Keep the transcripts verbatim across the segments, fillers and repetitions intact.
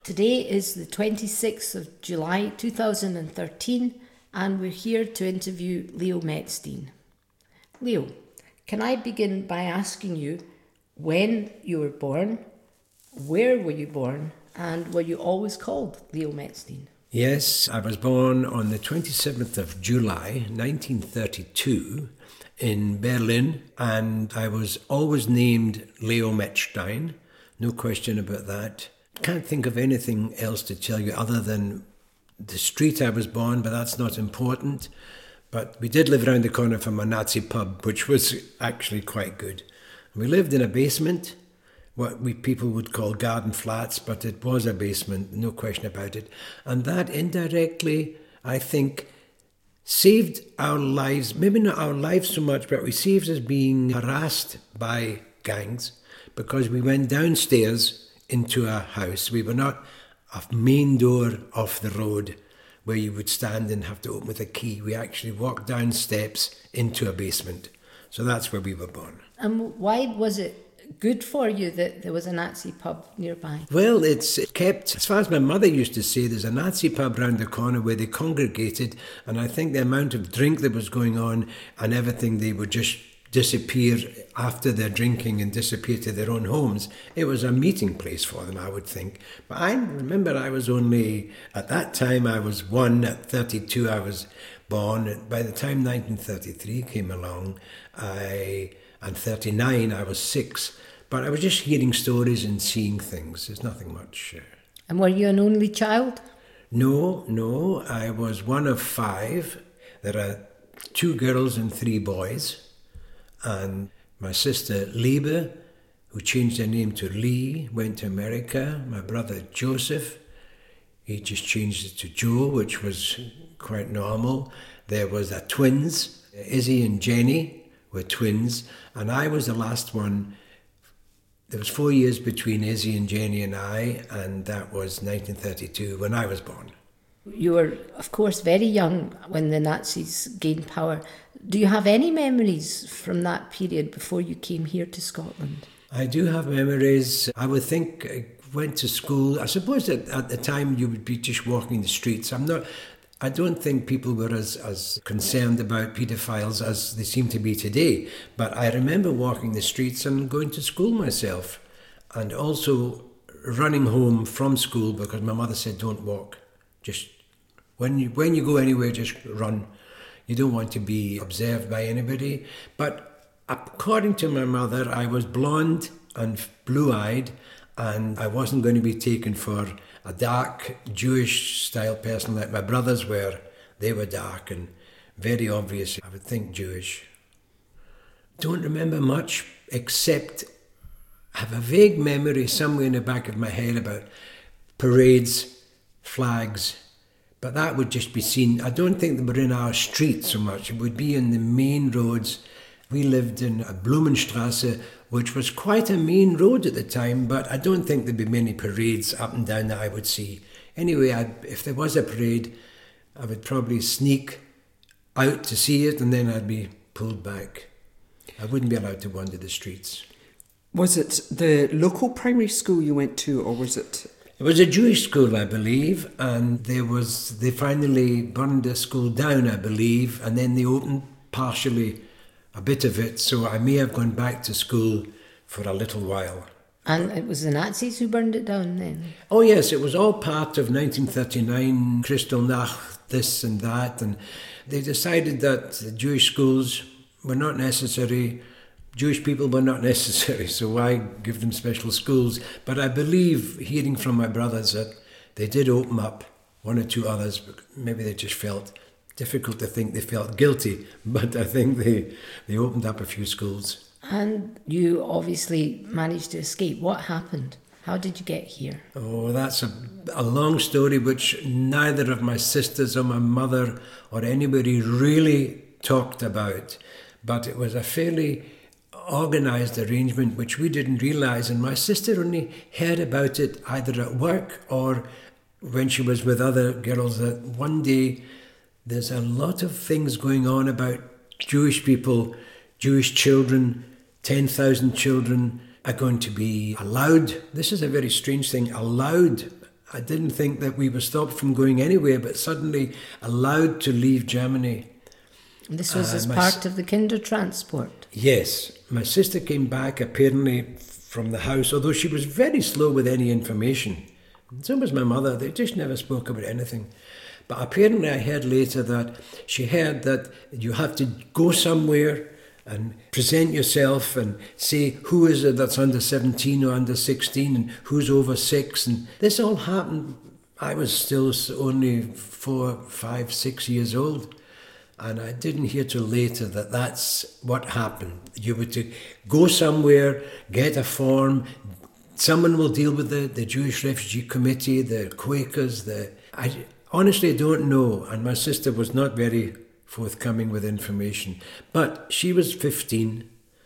Today is the twenty-sixth of July two thousand thirteen, and we're here to interview Leo Metzstein. Leo, can I begin by asking you when you were born, where were you born, and were you always called Leo Metzstein? Yes, I was born on the twenty-seventh of July nineteen thirty-two in Berlin, and I was always named Leo Metzstein, no question about that. Can't think of anything else to tell you other than the street I was born, but that's not important. But we did live around the corner from a Nazi pub, which was actually quite good. We lived in a basement, what we people would call garden flats, but it was a basement, no question about it. And that indirectly, I think, saved our lives, maybe not our lives so much, but we saved us being harassed by gangs, because we went downstairs into a house. We were not a main door off the road where you would stand and have to open with a key. We actually walked down steps into a basement. So that's where we were born. And why was it good for you that there was a Nazi pub nearby? Well, it's kept, as far as my mother used to say, there's a Nazi pub round the corner where they congregated, and I think the amount of drink that was going on and everything, they would just disappear after their drinking and disappear to their own homes. It was a meeting place for them, I would think. But I remember I was only, at that time I was one, at thirty-two I was born. By the time nineteen thirty-three came along, I, and thirty-nine I was six. But I was just hearing stories and seeing things. There's nothing much. Uh, and were you an only child? No, no, I was one of five. There are two girls and three boys. And my sister Liebe, who changed her name to Lee, went to America. My brother Joseph, he just changed it to Joe, which was quite normal. There was a twins, Izzy and Jenny were twins, and I was the last one. There was four years between Izzy and Jenny and I, and that was nineteen thirty-two when I was born. You were, of course, very young when the Nazis gained power. Do you have any memories from that period before you came here to Scotland? I do have memories. I would think I went to school. I suppose that at the time you would be just walking the streets. I'm not. I don't think people were as, as concerned about paedophiles as they seem to be today. But I remember walking the streets and going to school myself, and also running home from school because my mother said, "Don't walk. Just when you when you go anywhere, just run. You don't want to be observed by anybody." But according to my mother, I was blonde and blue-eyed, and I wasn't going to be taken for a dark Jewish-style person like my brothers were. They were dark and very obvious, I would think, Jewish. Don't remember much, except I have a vague memory somewhere in the back of my head about parades, flags, but that would just be seen. I don't think they were in our street so much. It would be in the main roads. We lived in a Blumenstrasse, which was quite a main road at the time, but I don't think there'd be many parades up and down that I would see. Anyway, I'd, if there was a parade, I would probably sneak out to see it, and then I'd be pulled back. I wouldn't be allowed to wander the streets. Was it the local primary school you went to, or was it... It was a Jewish school, I believe, and there was they finally burned the school down, I believe, and then they opened partially a bit of it, so I may have gone back to school for a little while. And it was the Nazis who burned it down then? Oh yes, it was all part of nineteen thirty-nine, Kristallnacht, this and that, and they decided that the Jewish schools were not necessary. Jewish people were not necessary, so why give them special schools? But I believe, hearing from my brothers, that they did open up one or two others, but maybe they just felt, difficult to think they felt guilty, but I think they, they opened up a few schools. And you obviously managed to escape. What happened? How did you get here? Oh, that's a, a long story which neither of my sisters or my mother or anybody really talked about, but it was a fairly organised arrangement which we didn't realise, and my sister only heard about it either at work or when she was with other girls, that one day there's a lot of things going on about Jewish people, Jewish children, ten thousand children are going to be allowed, this is a very strange thing, allowed I didn't think that we were stopped from going anywhere, but suddenly allowed to leave Germany. And this was Uh, as my part s- of the Kindertransport. Yes, my sister came back apparently from the house, although she was very slow with any information. So was my mother. They just never spoke about anything. But apparently I heard later that she heard that you have to go somewhere and present yourself and say who is it that's under seventeen or under sixteen and who's over six. And this all happened. I was still only four, five, six years old. And I didn't hear till later that that's what happened. You were to go somewhere, get a form. Someone will deal with the, the Jewish Refugee Committee, the Quakers. The I honestly don't know. And my sister was not very forthcoming with information. But she was fifteen.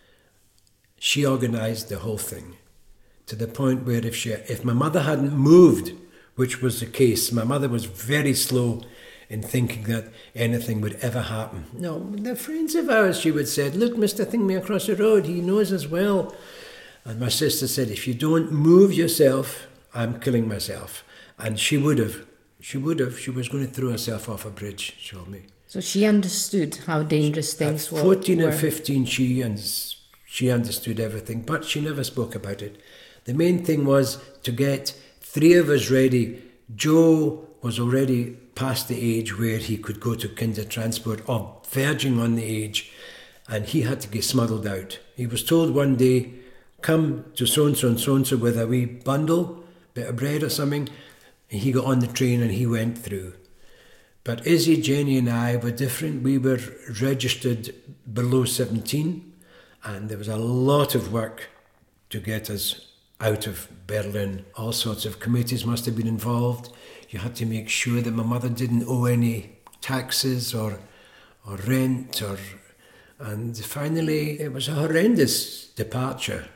She organised the whole thing to the point where if she, if my mother hadn't moved, which was the case, my mother was very slow in thinking that anything would ever happen. No, the friends of ours, she would say, look, Mister Thingme across the road, he knows us well. And my sister said, if you don't move yourself, I'm killing myself. And she would have. She would have. She was going to throw herself off a bridge, she told me. So she understood how dangerous things At were. fourteen and fifteen, she, and she understood everything, but she never spoke about it. The main thing was to get three of us ready. Joe was already past the age where he could go to Kindertransport, or verging on the age, and he had to get smuggled out. He was told one day, come to so-and-so and so-and-so with a wee bundle, bit of bread or something, and he got on the train and he went through. But Izzy, Jenny and I were different. We were registered below seventeen, and there was a lot of work to get us out of Berlin. All sorts of committees must have been involved. You had to make sure that my mother didn't owe any taxes or or rent, or and finally it was a horrendous departure.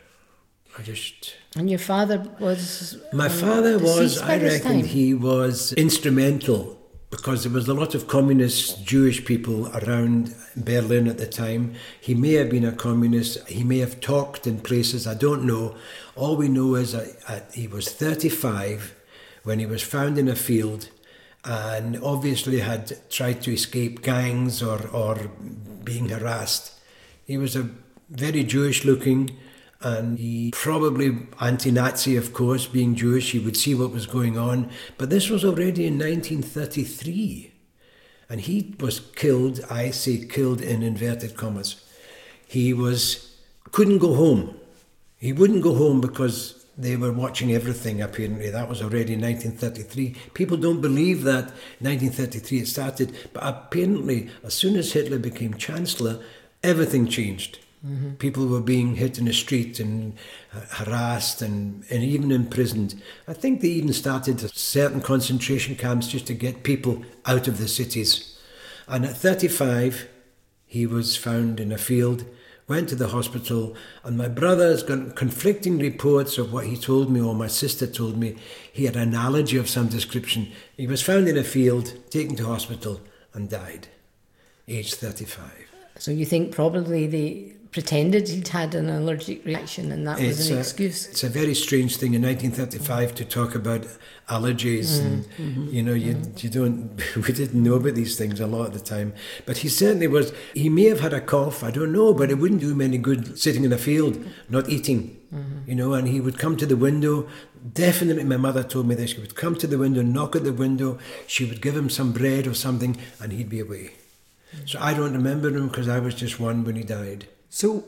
I just... And your father was... My um, father was, deceased by I this reckon time. he was instrumental, because there was a lot of communist Jewish people around Berlin at the time. He may have been a communist, he may have talked in places, I don't know. All we know is that uh, he was thirty-five when he was found in a field, and obviously had tried to escape gangs or, or being harassed. He was a very Jewish looking, and he probably anti-Nazi, of course, being Jewish. He would see what was going on. But this was already in nineteen thirty-three. And he was killed, I say killed in inverted commas. He was couldn't go home. He wouldn't go home because they were watching everything, apparently. That was already in nineteen thirty-three. People don't believe that nineteen thirty-three it started. But apparently, as soon as Hitler became Chancellor, everything changed. Mm-hmm. People were being hit in the street and harassed and, and even imprisoned. I think they even started certain concentration camps just to get people out of the cities. And at thirty-five, he was found in a field, went to the hospital, and my brother's got conflicting reports of what he told me, or my sister told me. He had an allergy of some description. He was found in a field, taken to hospital, and died, aged thirty-five. So you think probably they pretended he'd had an allergic reaction and that was It's an a, excuse? It's a very strange thing in nineteen thirty-five to talk about allergies, mm, and mm-hmm, you know, you mm. you don't. We didn't know about these things a lot at the time. But he certainly was. He may have had a cough, I don't know, but it wouldn't do him any good sitting in a field not eating. Mm-hmm. You know, and he would come to the window. Definitely, my mother told me this. He would come to the window, knock at the window. She would give him some bread or something, and he'd be away. So I don't remember him because I was just one when he died. So,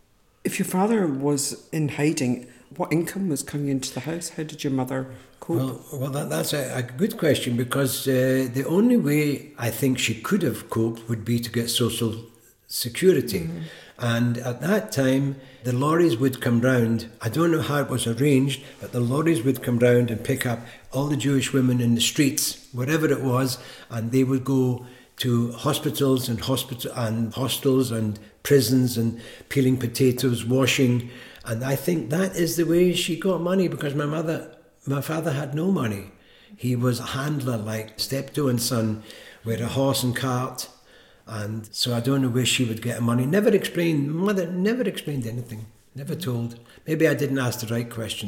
if your father was in hiding, what income was coming into the house? How did your mother cope? Well, well that, that's a, a good question, because uh, the only way I think she could have coped would be to get social security. Mm-hmm. And at that time, the lorries would come round. I don't know how it was arranged, but the lorries would come round and pick up all the Jewish women in the streets, wherever it was, and they would go to hospitals and hospital and hostels and prisons and peeling potatoes, washing. And I think that is the way she got money, because my mother, my father had no money. He was a handler, like Steptoe and Son, with a horse and cart. And so I don't know where she would get money. Never explained, mother never explained anything, never told. Maybe I didn't ask the right questions.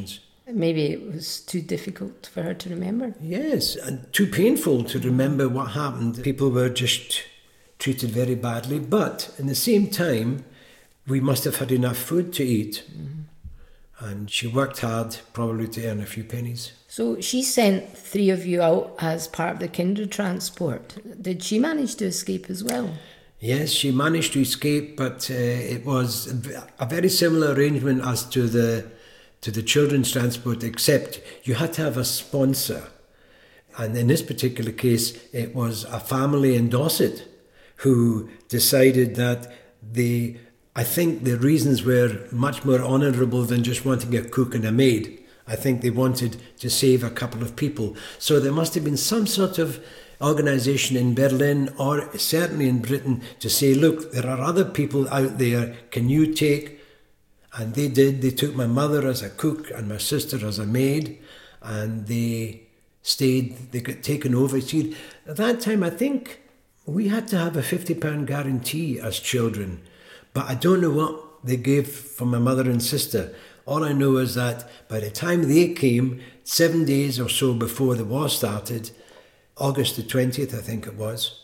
Maybe it was too difficult for her to remember. Yes, and too painful to remember what happened. People were just treated very badly, but in the same time, we must have had enough food to eat. Mm-hmm. And she worked hard, probably to earn a few pennies. So she sent three of you out as part of the Kindertransport. Did she manage to escape as well? Yes, she managed to escape, but uh, it was a very similar arrangement as to the to the children's transport, except you had to have a sponsor. And in this particular case, it was a family in Dorset who decided that they... I think the reasons were much more honourable than just wanting a cook and a maid. I think they wanted to save a couple of people. So there must have been some sort of organisation in Berlin or certainly in Britain to say, look, there are other people out there, can you take? And they did. They took my mother as a cook and my sister as a maid, and they stayed, they got taken over. See, at that time, I think we had to have a fifty pound guarantee as children. But I don't know what they gave for my mother and sister. All I know is that by the time they came, seven days or so before the war started, August the twentieth, I think it was,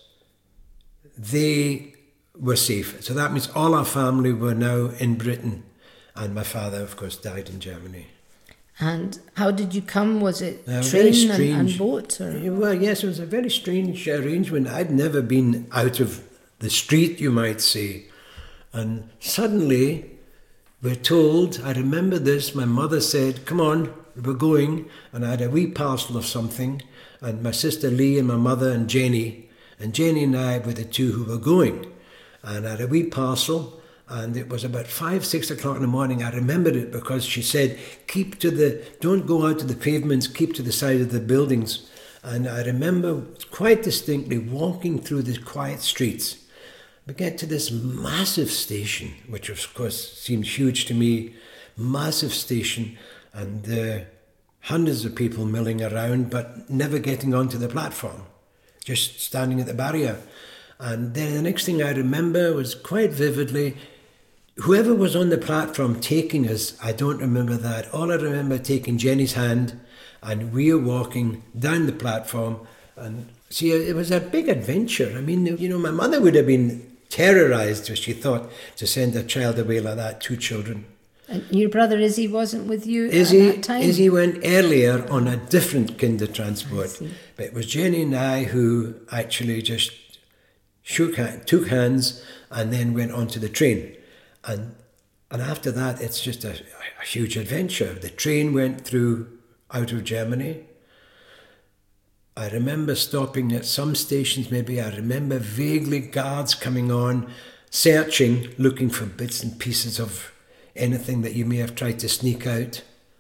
they were safe. So that means all our family were now in Britain. And my father, of course, died in Germany. And how did you come? Was it Uh, train and, and boat? Or? Well, yes, it was a very strange arrangement. I'd never been out of the street, you might say. And suddenly, we're told, I remember this, my mother said, come on, we're going. And I had a wee parcel of something. And my sister Lee and my mother and Jenny. And Jenny and I were the two who were going. And I had a wee parcel. And it was about five, six o'clock in the morning. I remembered it because she said, keep to the, don't go out to the pavements, keep to the side of the buildings. And I remember quite distinctly walking through the quiet streets. We get to this massive station, which of course seemed huge to me, massive station, and uh, hundreds of people milling around, but never getting onto the platform, just standing at the barrier. And then the next thing I remember was quite vividly, whoever was on the platform taking us, I don't remember that. All I remember taking Jenny's hand, and we were walking down the platform. And see, it was a big adventure. I mean, you know, my mother would have been terrorised if she thought to send a child away like that, two children. And your brother Izzy wasn't with you Izzy, at that time? Izzy went earlier on a different Kindertransport. But it was Jenny and I who actually just shook hand, took hands and then went onto the train. And and after that, it's just a, a huge adventure. The train went through out of Germany. I remember stopping at some stations, maybe I remember vaguely guards coming on, searching, looking for bits and pieces of anything that you may have tried to sneak out.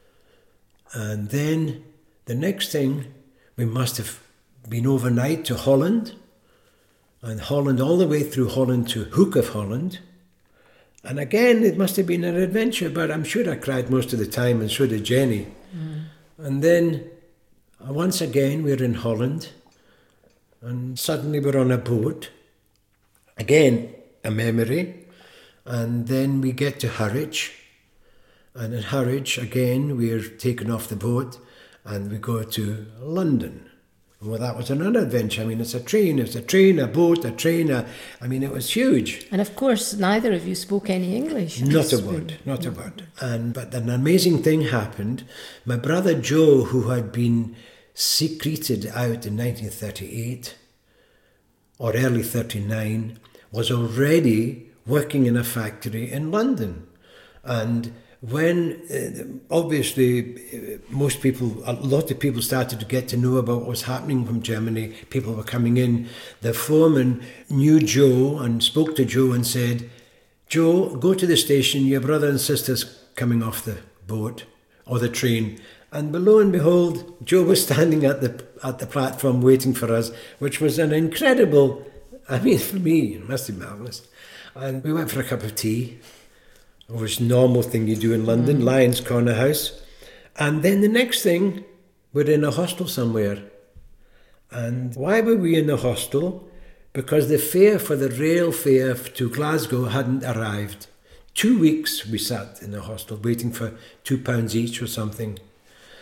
And then the next thing, we must have been overnight to Holland, and Holland all the way through Holland to Hoek of Holland. And again, it must have been an adventure, but I'm sure I cried most of the time, and so did Jenny. Mm. And then once again, we're in Holland, and suddenly we're on a boat. Again, a memory. And then we get to Harwich. And in Harwich, again, we're taken off the boat, and we go to London. Well, that was another adventure. I mean, it's a train, it's a train, a boat, a train. A, I mean, it was huge. And of course, neither of you spoke any English. Not a word, not a word. And but an amazing thing happened. My brother Joe, who had been secreted out in nineteen thirty-eight or early thirty-nine, was already working in a factory in London. And when uh, obviously uh, most people, a lot of people started to get to know about what was happening from Germany, people were coming in, the foreman knew Joe and spoke to Joe and said, Joe, go to the station, your brother and sister's coming off the boat or the train. And lo and behold, Joe was standing at the at the platform waiting for us, which was an incredible, I mean, for me, it must be marvellous. And we went for a cup of tea. It was a normal thing you do in London, mm. Lions Corner House. And then the next thing, we're in a hostel somewhere. And why were we in the hostel? Because the fare for the rail fare to Glasgow hadn't arrived. Two weeks we sat in the hostel waiting for two pounds each or something.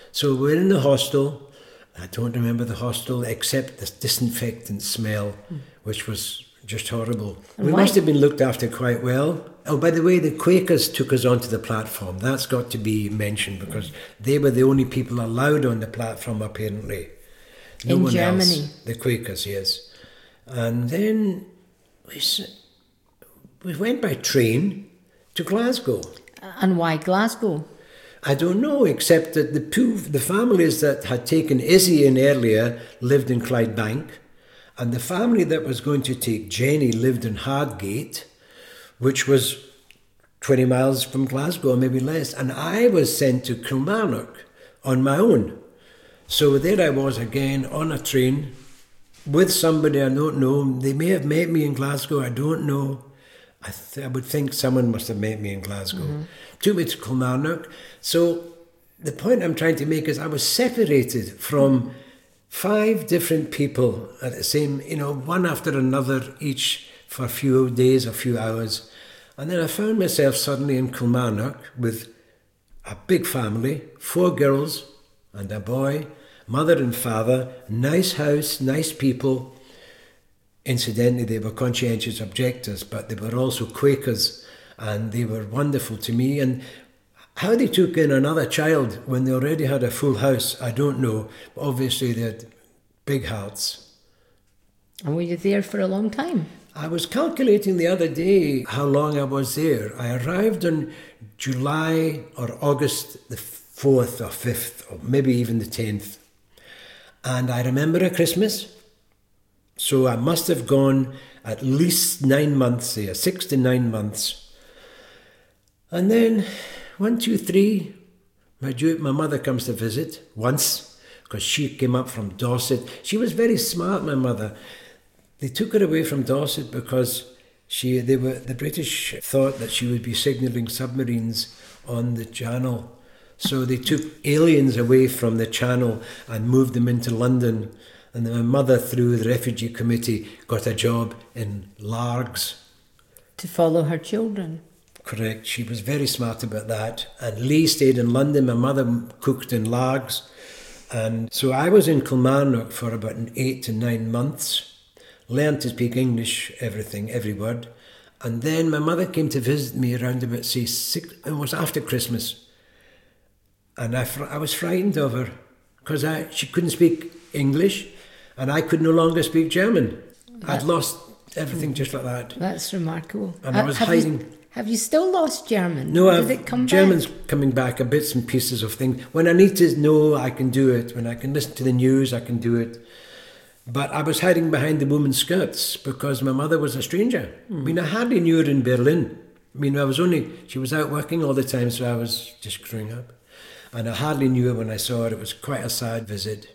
So we're in the hostel. I don't remember the hostel except the disinfectant smell, mm. which was just horrible. And we why? must have been looked after quite well. Oh, by the way, the Quakers took us onto the platform. That's got to be mentioned because they were the only people allowed on the platform, apparently. No in one Germany? Else. The Quakers, yes. And then we, we went by train to Glasgow. And why Glasgow? I don't know, except that the two, the families that had taken Izzy in earlier lived in Clydebank, and the family that was going to take Jenny lived in Hardgate, which was twenty miles from Glasgow, maybe less. And I was sent to Kilmarnock on my own. So there I was again on a train with somebody I don't know. They may have met me in Glasgow, I don't know. I, th- I would think someone must have met me in Glasgow. Mm-hmm. Took me to Kilmarnock. So the point I'm trying to make is I was separated from five different people at the same, you know, one after another, each for a few days, a few hours. And then I found myself suddenly in Kilmarnock with a big family, four girls and a boy, mother and father, nice house, nice people. Incidentally, they were conscientious objectors, but they were also Quakers, and they were wonderful to me. And how they took in another child when they already had a full house, I don't know. Obviously, they had big hearts. And were you there for a long time? I was calculating the other day how long I was there. I arrived on July or August the fourth or fifth, or maybe even the tenth. And I remember a Christmas. So I must have gone at least nine months there, six to nine months. And then, one, two, three, my, my mother comes to visit once, because she came up from Dorset. She was very smart, my mother. They took her away from Dorset because she, they were, the British thought that she would be signalling submarines on the Channel. So they took aliens away from the Channel and moved them into London. And then my mother, through the Refugee Committee, got a job in Largs. To follow her children. Correct. She was very smart about that. And Lee stayed in London. My mother cooked in Largs. And so I was in Kilmarnock for about eight to nine months. Learned to speak English, everything, every word. And then my mother came to visit me around about, say, six, it was after Christmas. And I, I was frightened of her because I she couldn't speak English. And I could no longer speak German. That, I'd lost everything just like that. That's remarkable. And I was have hiding. You, have you still lost German? No, Did I've, it come German's back? coming back, a bits and pieces of things. When I need to know, I can do it. When I can listen to the news, I can do it. But I was hiding behind the women's skirts because my mother was a stranger. Mm. I mean, I hardly knew her in Berlin. I mean, I was only, she was out working all the time, so I was just growing up. And I hardly knew her when I saw her. It was quite a sad visit.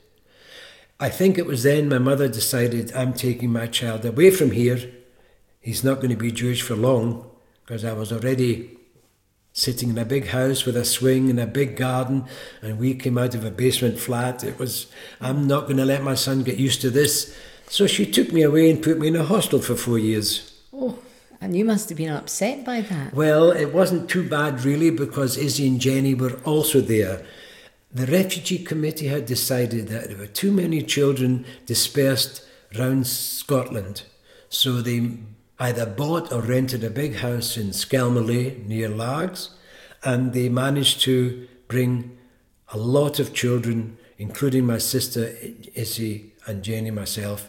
I think it was then my mother decided, I'm taking my child away from here. He's not going to be Jewish for long, because I was already sitting in a big house with a swing and a big garden, and we came out of a basement flat. It was, I'm not going to let my son get used to this. So she took me away and put me in a hostel for four years. Oh, and you must have been upset by that. Well, it wasn't too bad really, because Izzy and Jenny were also there. The Refugee Committee had decided that there were too many children dispersed around Scotland. So they either bought or rented a big house in Skelmalley near Largs, and they managed to bring a lot of children, including my sister Izzy and Jenny, myself,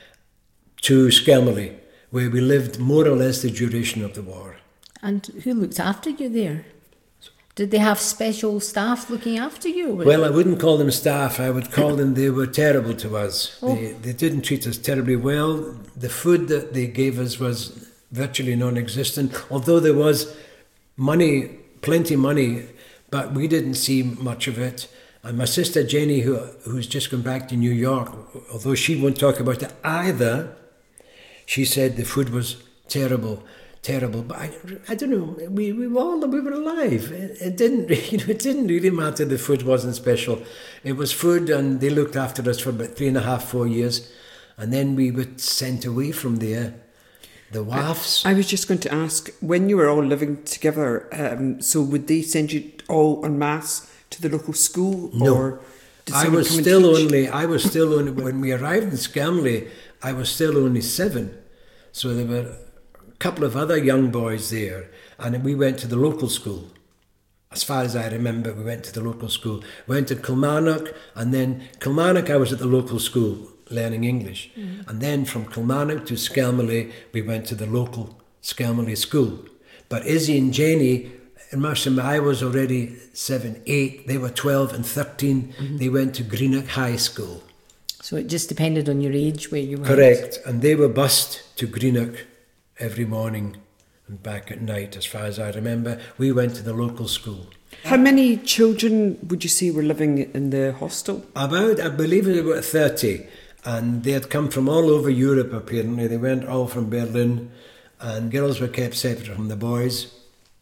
to Skelmalley, where we lived more or less the duration of the war. And who looked after you there? Did they have special staff looking after you? Well, I wouldn't call them staff. I would call them, they were terrible to us. Oh. They, they didn't treat us terribly well. The food that they gave us was virtually non-existent, although there was money, plenty money, but we didn't see much of it. And my sister Jenny, who who's just come back to New York, although she won't talk about it either, she said the food was terrible. Terrible, but I, I don't know. We we were all we were alive. It, it didn't, you know, it didn't really matter. The food wasn't special. It was food, and they looked after us for about three and a half, four years, and then we were sent away from there. The W A Fs. I, I was just going to ask, when you were all living together, um, so would they send you all en masse to the local school? No. Or did I someone was come and still teach? only, I was still only, when we arrived in Skelmley, I was still only seven. So there were a couple of other young boys there, and we went to the local school. As far as I remember, we went to the local school. Went to Kilmarnock, and then Kilmarnock I was at the local school learning English. Mm. And then from Kilmarnock to Skelmley, we went to the local Skelmley school. But Izzy and Jenny, in Marsham, I was already seven, eight, they were twelve and thirteen. Mm-hmm. They went to Greenock High School. So it just depended on your age where you went? Correct. And they were bused to Greenock every morning and back at night, as far as I remember. We went to the local school. How many children would you say were living in the hostel? About, I believe it was about thirty. And they had come from all over Europe, apparently. They went all from Berlin. And girls were kept separate from the boys.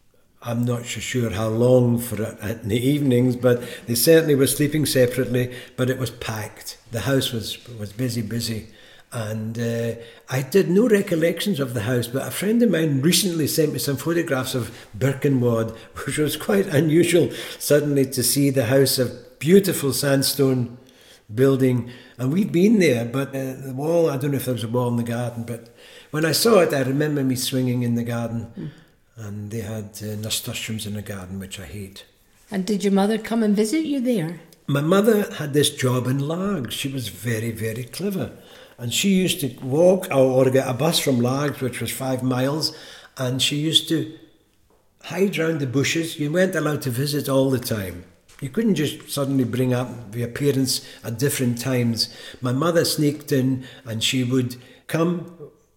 I'm not so sure how long for it in the evenings, but they certainly were sleeping separately, but it was packed. The house was, was busy, busy. And uh, I did no recollections of the house, but a friend of mine recently sent me some photographs of Birkenwad, which was quite unusual suddenly to see the house of beautiful sandstone building. And we'd been there, but uh, the wall, I don't know if there was a wall in the garden, but when I saw it, I remember me swinging in the garden. Mm. And they had uh, nasturtiums in the garden, which I hate. And did your mother come and visit you there? My mother had this job in Largs. She was very, very clever. And she used to walk or get a bus from Largs, which was five miles, and she used to hide round the bushes. You weren't allowed to visit all the time. You couldn't just suddenly bring up the appearance at different times. My mother sneaked in and she would come,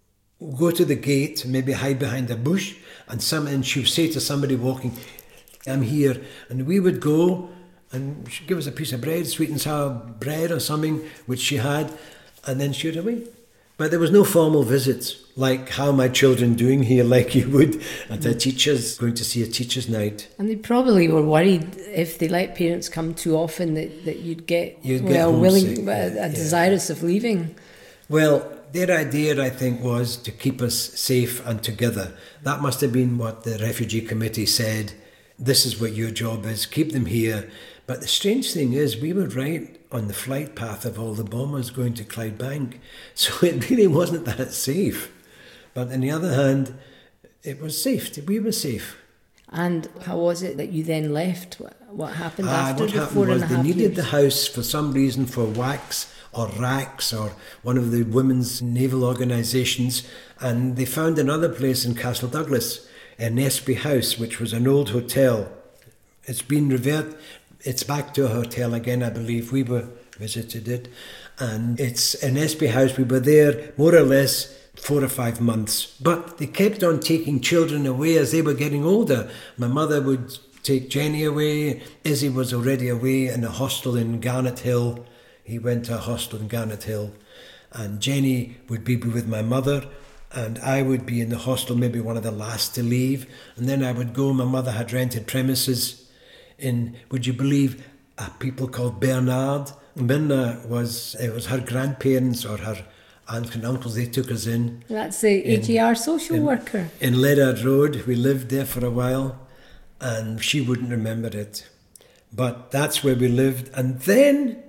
go to the gate, maybe hide behind a bush, and some, and she would say to somebody walking, I'm here. And we would go, and she'd give us a piece of bread, sweet and sour bread or something, which she had, and then she'd away. But there was no formal visits, like how my children doing here, like you would at a teacher's, going to see a teacher's night. And they probably were worried if they let parents come too often that, that you'd get, you'd well, get willing, yeah, uh, desirous yeah. of leaving. Well, their idea, I think, was to keep us safe and together. That must have been what the Refugee Committee said. This is what your job is, keep them here. But the strange thing is, we were right on the flight path of all the bombers going to Clydebank. So it really wasn't that safe. But on the other hand, it was safe. We were safe. And how was it that you then left? What happened Ah, after what the happened four was and a they half needed years? the house for some reason for wax or racks or one of the women's naval organisations, and they found another place in Castle Douglas, an Espy House, which was an old hotel. It's been reverted, it's back to a hotel again, I believe. We were visited it, and it's an Espy House. We were there more or less four or five months, but they kept on taking children away as they were getting older. My mother would take Jenny away. Izzy was already away in a hostel in Garnet Hill. He went to a hostel in Garnet Hill, and Jenny would be with my mother, and I would be in the hostel, maybe one of the last to leave, and then I would go. My mother had rented premises in, would you believe, a people called Bernard. Minna was, it was her grandparents or her aunts and uncles, they took us in. That's the A G R social in, worker. In Leonard Road, we lived there for a while, and she wouldn't remember it. But that's where we lived, and then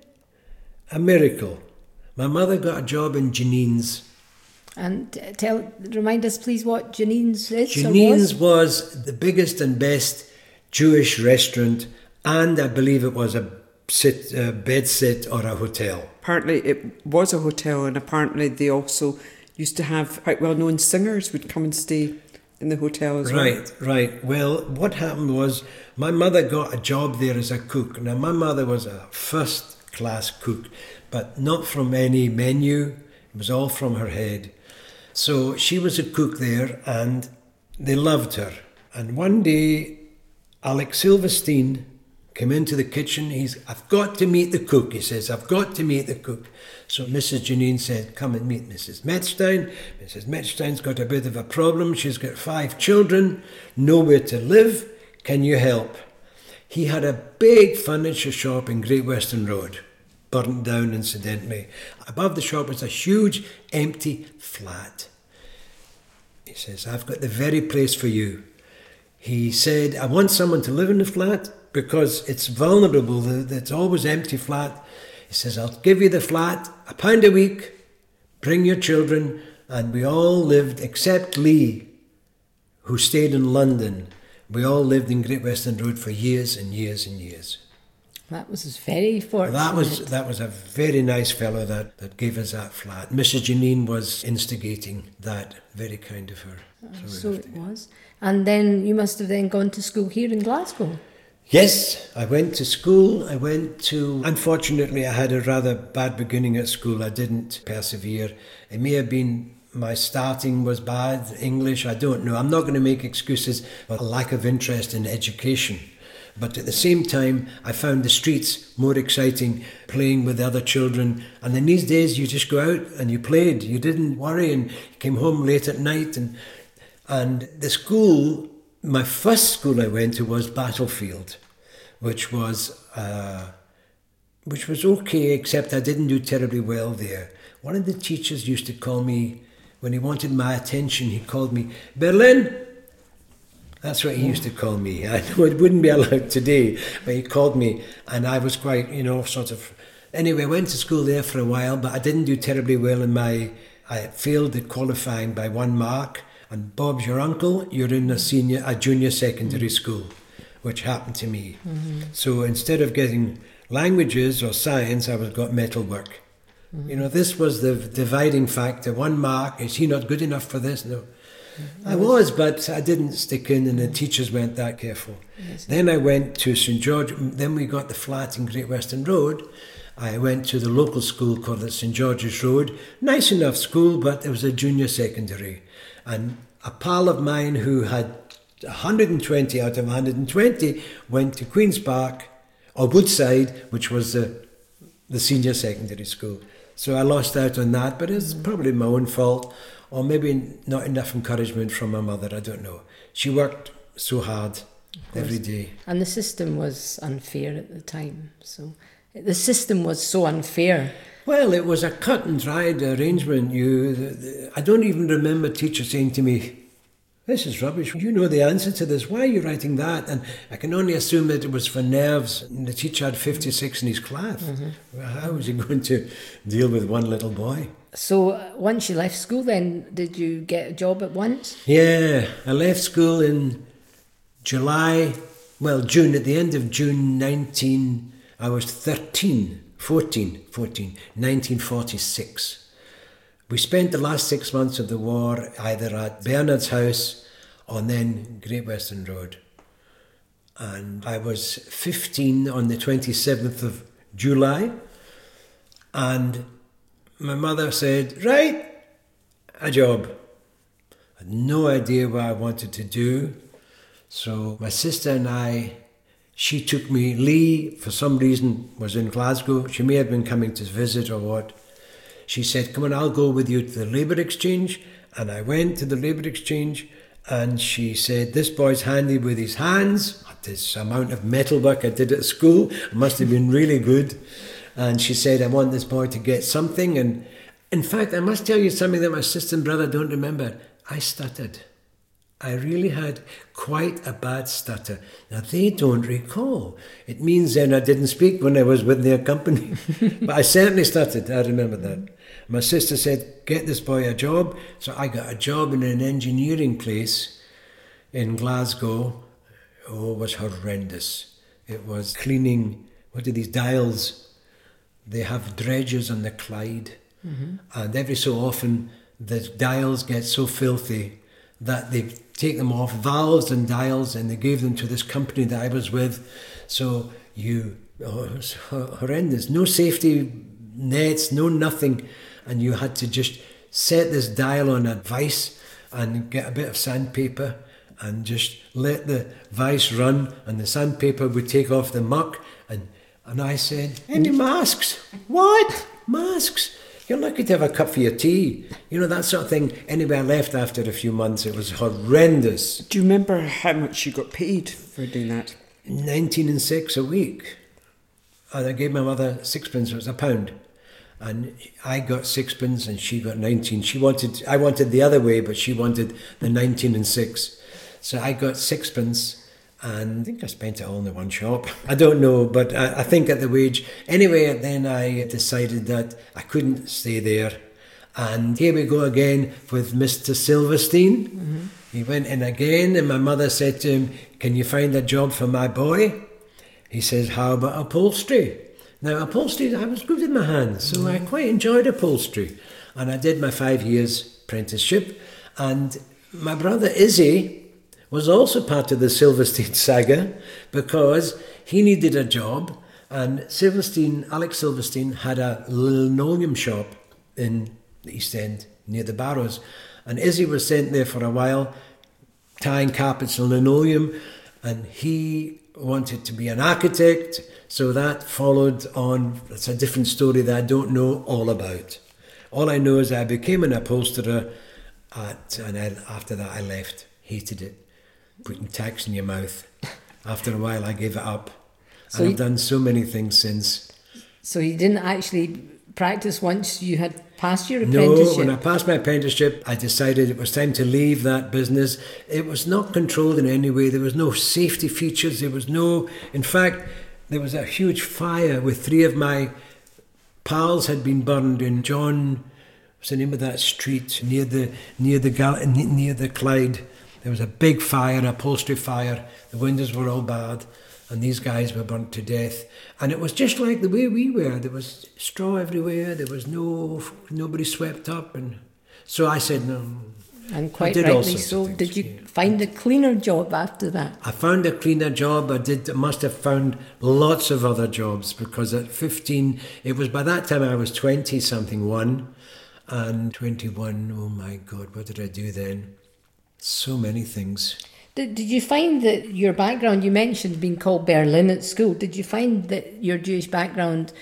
a miracle. My mother got a job in Janine's. And tell, remind us please what Janine's is. Janine's was? was the biggest and best Jewish restaurant, and I believe it was a sit, a bed sit or a hotel. Apparently it was a hotel, and apparently they also used to have quite well-known singers would come and stay in the hotel as well. Right, right. Well, what happened was my mother got a job there as a cook. Now, my mother was a first-class cook, but not from any menu. It was all from her head. So she was a cook there, and they loved her. And one day, Alex Silverstein came into the kitchen. He's, I've got to meet the cook, he says. I've got to meet the cook. So Missus Janine said, come and meet Missus Metzstein. Missus Metzstein's got a bit of a problem. She's got five children, nowhere to live. Can you help? He had a big furniture shop in Great Western Road, burnt down incidentally. Above the shop was a huge empty flat. He says, I've got the very place for you. He said, I want someone to live in the flat, because it's vulnerable. It's always empty flat. He says, I'll give you the flat, a pound a week, bring your children. And we all lived, except Lee, who stayed in London. We all lived in Great Western Road for years and years and years. That was very fortunate. That was that was a very nice fellow that, that gave us that flat. Missus Janine was instigating that. Very kind of her. So, so it was. And then you must have then gone to school here in Glasgow. Yes, I went to school. I went to... Unfortunately, I had a rather bad beginning at school. I didn't persevere. It may have been my starting was bad, English, I don't know. I'm not going to make excuses for a lack of interest in education. But at the same time, I found the streets more exciting, playing with other children. And in these days, you just go out and you played. You didn't worry and you came home late at night. And, and the school... My first school I went to was Battlefield, which was uh, which was okay, except I didn't do terribly well there. One of the teachers used to call me, when he wanted my attention, he called me, Berlin. That's what he used to call me. I know it wouldn't be allowed today, but he called me, and I was quite, you know, sort of... Anyway, I went to school there for a while, but I didn't do terribly well in my... I failed at qualifying by one mark. And Bob's your uncle, you're in a senior, a junior secondary mm-hmm. school, which happened to me. Mm-hmm. So instead of getting languages or science, I was got metalwork. Mm-hmm. You know, this was the dividing factor. One mark, is he not good enough for this? No. Mm-hmm. I was, but I didn't stick in, and the teachers weren't that careful. Yes. Then I went to Saint George, then we got the flat in Great Western Road. I went to the local school called Saint George's Road. Nice enough school, but it was a junior secondary. And a pal of mine who had one hundred twenty out of one hundred twenty went to Queen's Park, or Woodside, which was the, the senior secondary school. So I lost out on that, but it's probably my own fault, or maybe not enough encouragement from my mother, I don't know. She worked so hard every day. And the system was unfair at the time, so... The system was so unfair. Well, it was a cut and dried arrangement. You, the, the, I don't even remember teachers saying to me, this is rubbish, you know the answer to this, why are you writing that? And I can only assume that it was for nerves. And the teacher had fifty-six in his class. Mm-hmm. Well, how was he going to deal with one little boy? So uh, once you left school then, did you get a job at once? Yeah, I left school in July, well, June, at the end of June nineteen... I was thirteen, fourteen, fourteen, nineteen forty-six. We spent the last six months of the war either at Bernard's house or then Great Western Road. And I was fifteen on the twenty-seventh of July. And my mother said, right, a job. I had no idea what I wanted to do. So my sister and I... She took me, Lee, for some reason, was in Glasgow. She may have been coming to visit or what. She said, come on, I'll go with you to the Labour Exchange. And I went to the Labour Exchange, and she said, this boy's handy with his hands. This amount of metalwork I did at school must have been really good. And she said, I want this boy to get something. And in fact, I must tell you something that my sister and brother don't remember. I stuttered. I really had quite a bad stutter. Now, they don't recall. It means then I didn't speak when I was with their company. But I certainly stuttered, I remember that. My sister said, get this boy a job. So I got a job in an engineering place in Glasgow. Oh, it was horrendous. It was cleaning, what are these dials? They have dredges on the Clyde. Mm-hmm. And every so often, the dials get so filthy that they take them off, valves and dials, and they gave them to this company that I was with. So you, oh, it was horrendous. No safety nets, no nothing. And you had to just set this dial on a vice and get a bit of sandpaper and just let the vice run, and the sandpaper would take off the muck. And, and I said, any masks? What? Masks? You're lucky to have a cup for your tea. You know, that sort of thing. Anyway, I left after a few months. It was horrendous. Do you remember how much you got paid for doing that? Nineteen and six a week. And I gave my mother sixpence. It was a pound. And I got sixpence and she got nineteen. She wanted, I wanted the other way, but she wanted the nineteen and six. So I got sixpence And I think I spent it all in the one shop. I don't know, but I, I think at the wage. Anyway, then I decided that I couldn't stay there. And here we go again with Mister Silverstein. Mm-hmm. He went in again, and my mother said to him, "Can you find a job for my boy?" He says, "How about upholstery?" Now, upholstery, I was good in my hands, so mm-hmm. I quite enjoyed upholstery. And I did my five years apprenticeship. And my brother Izzy was also part of the Silverstein saga because he needed a job, and Silverstein, Alex Silverstein, had a linoleum shop in the East End near the Barrows, and Izzy was sent there for a while tying carpets and linoleum, and he wanted to be an architect, so that followed on. That's a different story that I don't know all about. All I know is I became an upholsterer at, and I, after that I left. Hated it. Putting tacks in your mouth. After a while I gave it up. So and I've done so many things since. So you didn't actually practice once you had passed your apprenticeship? No, when I passed my apprenticeship I decided it was time to leave that business. It was not controlled in any way. There was no safety features. There was no... In fact, there was a huge fire with three of my pals had been burned in John... What's the name of that street? Near the, near the, Gal- near the Clyde. There was a big fire, an upholstery fire. The windows were all bad, and these guys were burnt to death. And it was just like the way we were. There was straw everywhere. There was no nobody swept up, and so I said no. And quite rightly so. Did you yeah. find a cleaner job after that? I found a cleaner job. I did. I must have found lots of other jobs because at fifteen, it was by that time I was twenty something one, and twenty-one. Oh my God, what did I do then? So many things. Did, did you find that your background, you mentioned being called Berlin at school, did you find that your Jewish background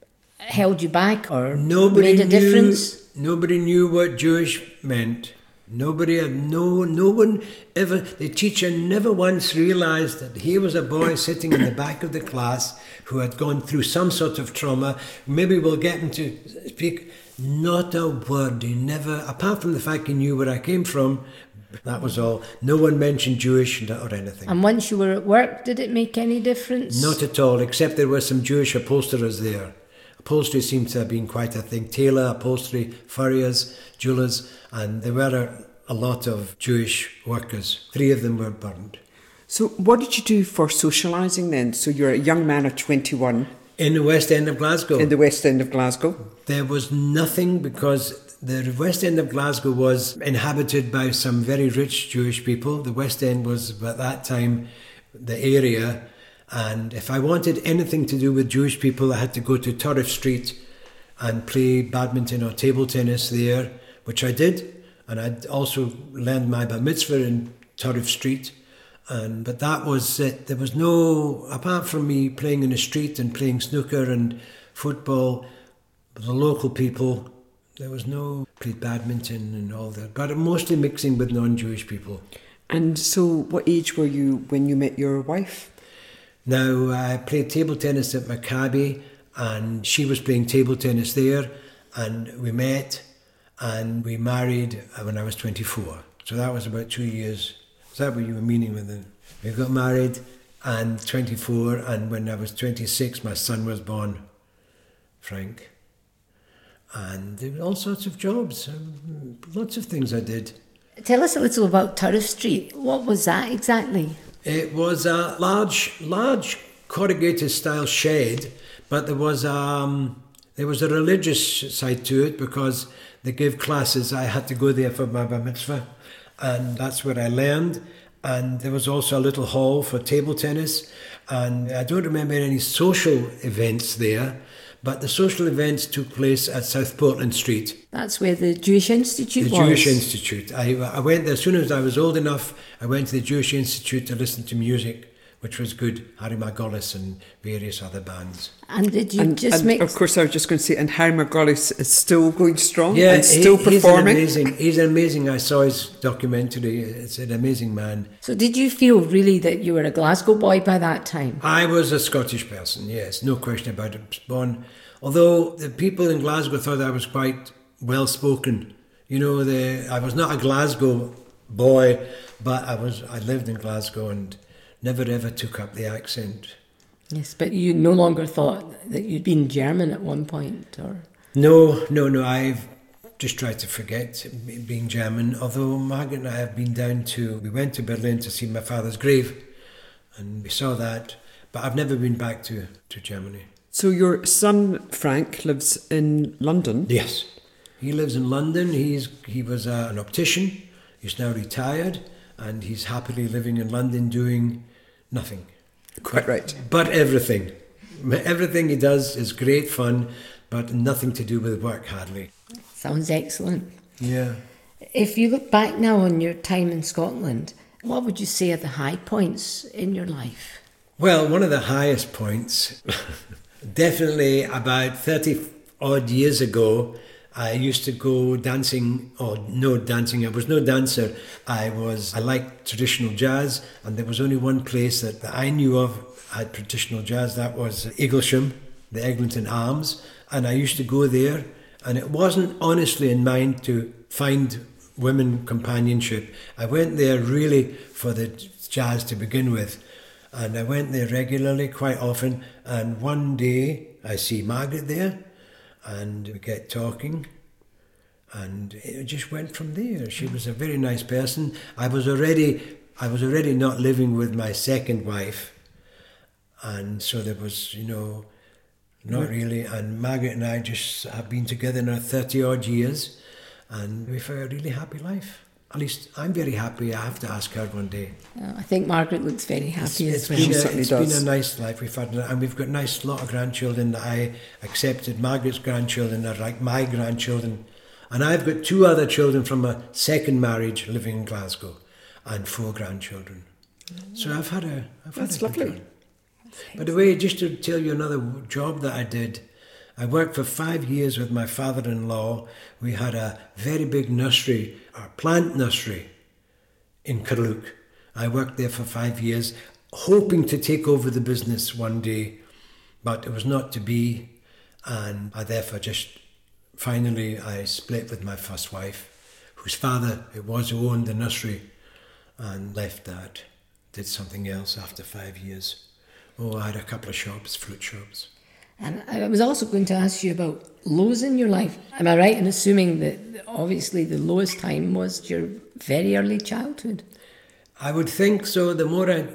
held you back or nobody made a knew, difference? Nobody knew what Jewish meant. Nobody had, no, no one ever, the teacher never once realised that here was a boy sitting in the back of the class who had gone through some sort of trauma. Maybe we'll get him to speak. Not a word. He never, apart from the fact he knew where I came from, that was all. No one mentioned Jewish or anything. And once you were at work, did it make any difference? Not at all, except there were some Jewish upholsterers there. Upholstery seemed to have been quite a thing. Tailor, upholstery, furriers, jewellers, and there were a, a lot of Jewish workers. Three of them were burned. So what did you do for socialising then? So you're a young man of twenty-one. In the West End of Glasgow. In the West End of Glasgow. There was nothing because the West End of Glasgow was inhabited by some very rich Jewish people. The West End was, at that time, the area. And if I wanted anything to do with Jewish people, I had to go to Turriff Street and play badminton or table tennis there, which I did. And I'd also learned my bar mitzvah in Turriff Street. And but that was it. There was no, apart from me playing in the street and playing snooker and football, the local people, there was no, played badminton and all that, but mostly mixing with non-Jewish people. And so what age were you when you met your wife? Now, I played table tennis at Maccabi, and she was playing table tennis there, and we met, and we married when I was twenty-four. So that was about two years. Is that what you were meaning with it? We got married, and twenty-four, and when I was twenty-six, my son was born, Frank. And there were all sorts of jobs, um, lots of things I did. Tell us a little about Turriff Street. What was that exactly? It was a large, large corrugated style shed, but there was um there was a religious side to it because they gave classes. I had to go there for my bar mitzvah, and that's where I learned. And there was also a little hall for table tennis, and I don't remember any social events there. But the social events took place at South Portland Street. That's where the Jewish Institute the was? The Jewish Institute. I, I went there as soon as I was old enough. I went to the Jewish Institute to listen to music, which was good. Harry Margolis and various other bands. And did you and, just and mix... Of course, I was just going to say, and Harry Margolis is still going strong yeah, and still he, performing. He's amazing. He's amazing. I saw his documentary. It's an amazing man. So did you feel really that you were a Glasgow boy by that time? I was a Scottish person, yes. No question about it. I was born... Although the people in Glasgow thought I was quite well-spoken. You know, the, I was not a Glasgow boy, but I was. I lived in Glasgow, and never ever took up the accent. Yes, but you no longer thought that you'd been German at one point, or? No, no, no. I've just tried to forget being German. Although Margaret and I have been down to, we went to Berlin to see my father's grave, and we saw that. But I've never been back to, to Germany. So your son Frank lives in London? Yes, he lives in London. He's he was uh, an optician. He's now retired, and he's happily living in London doing nothing. Quite right. But everything. Everything he does is great fun, but nothing to do with work, hardly. Sounds excellent. Yeah. If you look back now on your time in Scotland, what would you say are the high points in your life? Well, one of the highest points, definitely about thirty odd years ago, I used to go dancing, or no dancing, I was no dancer. I was, I liked traditional jazz, and there was only one place that, that I knew of had traditional jazz. That was Eaglesham, the Eglinton Arms, and I used to go there, and it wasn't honestly in mind to find women companionship. I went there really for the jazz to begin with, and I went there regularly, quite often, and one day I see Margaret there, and we get talking, and it just went from there. She was a very nice person. I was already, I was already not living with my second wife, and so there was, you know, not really. And Margaret and I just have been together now thirty odd years, and we've had a really happy life. At least I'm very happy. I have to ask her one day. Uh, I think Margaret looks very happy It's, as well. been, a, certainly it's does. been a nice life we've had, and we've got a nice lot of grandchildren that I accepted. Margaret's grandchildren are like my grandchildren, and I've got two other children from a second marriage living in Glasgow, and four grandchildren. So I've had a. I've That's had a good lovely. run. By the way, just to tell you another job that I did, I worked for five years with my father-in-law. We had a very big nursery, our plant nursery, in Carluke. I worked there for five years, hoping to take over the business one day, but it was not to be, and I therefore just, finally, I split with my first wife, whose father it was who owned the nursery, and left that, did something else after five years. Oh, I had a couple of shops, fruit shops. And I was also going to ask you about lows in your life. Am I right in assuming that obviously the lowest time was your very early childhood? I would think so. The more I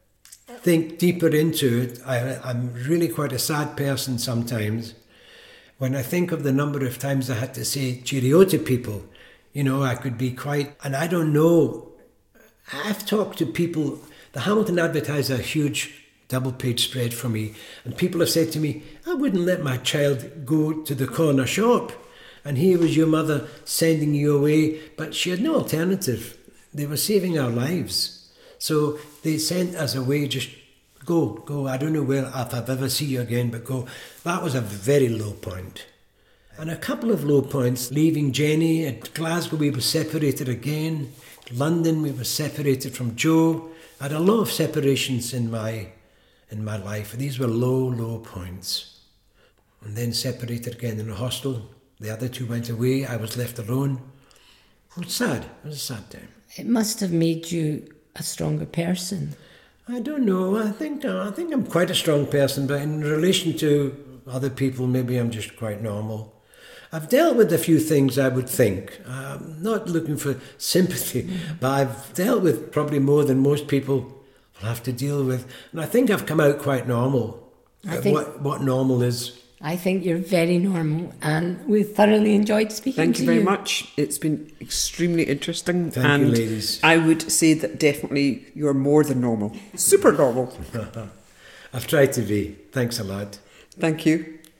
think deeper into it, I, I'm really quite a sad person sometimes. When I think of the number of times I had to say cheerio to people, you know, I could be quite, and I don't know, I've talked to people, the Hamilton Advertiser, a huge double page spread for me, and people have said to me, I wouldn't let my child go to the corner shop, and here was your mother sending you away, but she had no alternative. They were saving our lives, so they sent us away. Just go, go. I don't know where, if I've ever see you again, but go. That was a very low point. And a couple of low points, leaving Jenny. At Glasgow we were separated again. London we were separated from Joe. I had a lot of separations in my in my life. These were low, low points. And then separated again in a hostel. The other two went away. I was left alone. It was sad. It was a sad time. It must have made you a stronger person. I don't know. I think I think I'm quite a strong person, but in relation to other people, maybe I'm just quite normal. I've dealt with a few things, I would think. I'm not looking for sympathy, mm. but I've dealt with probably more than most people will have to deal with. And I think I've come out quite normal. I think, what, what normal is. I think you're very normal, and we thoroughly enjoyed speaking Thank to you very you. much. It's been extremely interesting. Thank and you, ladies. I would say that definitely you're more than normal. Super normal. I've tried to be. Thanks a lot. Thank you.